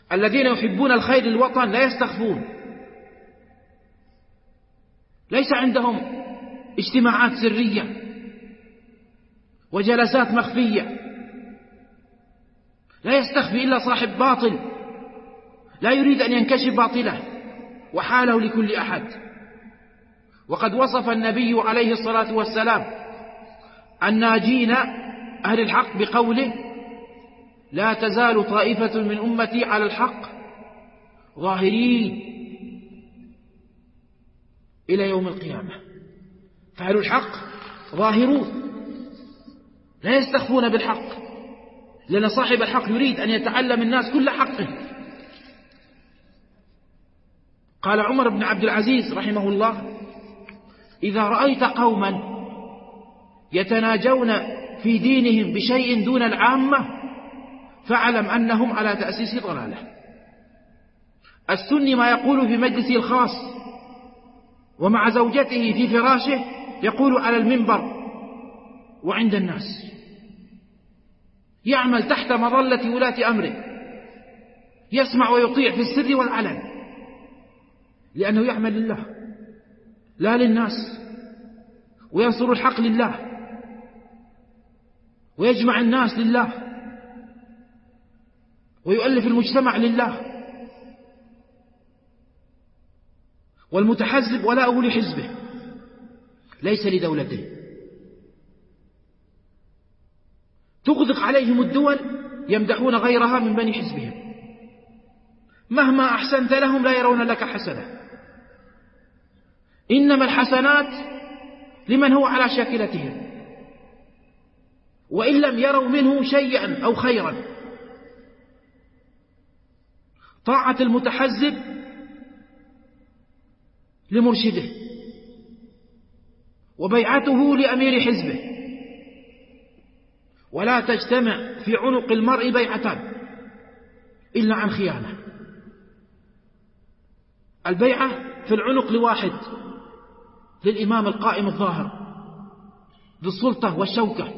الذين يحبون الخير للوطن لا يستخفون، ليس عندهم اجتماعات سرية وجلسات مخفية، لا يستخفي إلا صاحب باطل لا يريد أن ينكشف باطله وحاله لكل أحد. وقد وصف النبي عليه الصلاة والسلام الناجين أهل الحق بقوله: لا تزال طائفة من أمتي على الحق ظاهرين إلى يوم القيامة. فأهل الحق ظاهرون لا يستخفون بالحق، لأن صاحب الحق يريد أن يتعلم الناس كل حقه. قال عمر بن عبد العزيز رحمه الله: إذا رأيت قوما يتناجون في دينهم بشيء دون العامة فاعلم أنهم على تأسيس ضلالة. السني ما يقول في مجلسه الخاص ومع زوجته في فراشه يقول على المنبر وعند الناس، يعمل تحت مظلة ولاة أمره، يسمع ويطيع في السر والعلن، لأنه يعمل لله لا للناس، وينصر الحق لله، ويجمع الناس لله، ويؤلف المجتمع لله. والمتحزب ولاؤه لحزبه ليس لدولته. تغدق عليهم الدول يمدحون غيرها من بني حزبهم، مهما أحسنت لهم لا يرون لك حسنة. إنما الحسنات لمن هو على شاكلتهم، وإن لم يروا منه شيئا أو خيرا. طاعة المتحزب لمرشده، وبيعته لأمير حزبه. ولا تجتمع في عنق المرء بيعتان إلا عن خيانة. البيعة في العنق لواحد، للإمام القائم الظاهر ذو السلطة والشوكة.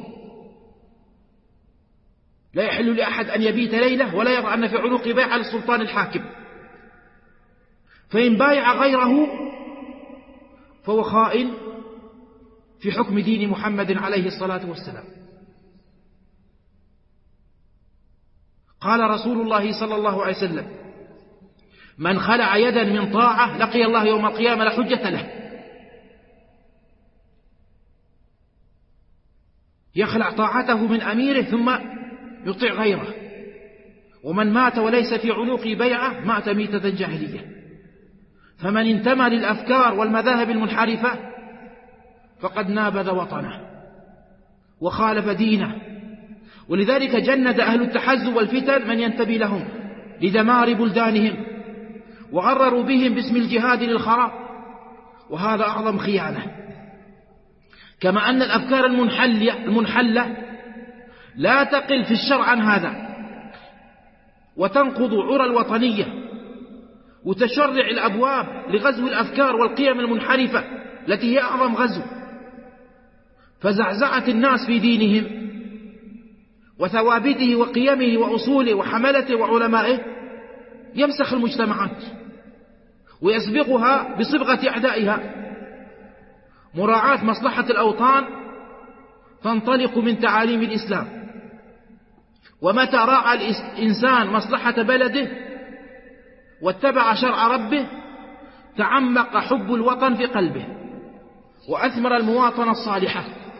لا يحل لأحد أن يبيت ليلة ولا يرى أن في عنق بيعة للسلطان الحاكم. فإن بايع غيره فهو خائن في حكم دين محمد عليه الصلاة والسلام. قال رسول الله صلى الله عليه وسلم: من خلع يدا من طاعة لقي الله يوم القيامة لا حجة له. يخلع طاعته من أميره ثم يطيع غيره. ومن مات وليس في عنقه بيعة مات ميتة جاهلية. فمن انتمى للأفكار والمذاهب المنحرفة فقد نابذ وطنه وخالف دينه. ولذلك جند أهل التحزب والفتن من ينتبه لهم لدمار بلدانهم، وغرروا بهم باسم الجهاد للخراب، وهذا أعظم خيانة. كما أن الأفكار المنحلة لا تقل في الشرع عن هذا، وتنقض عرى الوطنية، وتشرع الأبواب لغزو الأفكار والقيم المنحرفة التي هي أعظم غزو. فزعزعة الناس في دينهم وثوابته وقيمه وأصوله وحملته وعلمائه يمسخ المجتمعات ويسبقها بصبغة أعدائها. مراعاة مصلحة الأوطان تنطلق من تعاليم الإسلام. ومتى راعى الإنسان مصلحة بلده واتبع شرع ربه تعمق حب الوطن في قلبه، وأثمر المواطنة الصالحة.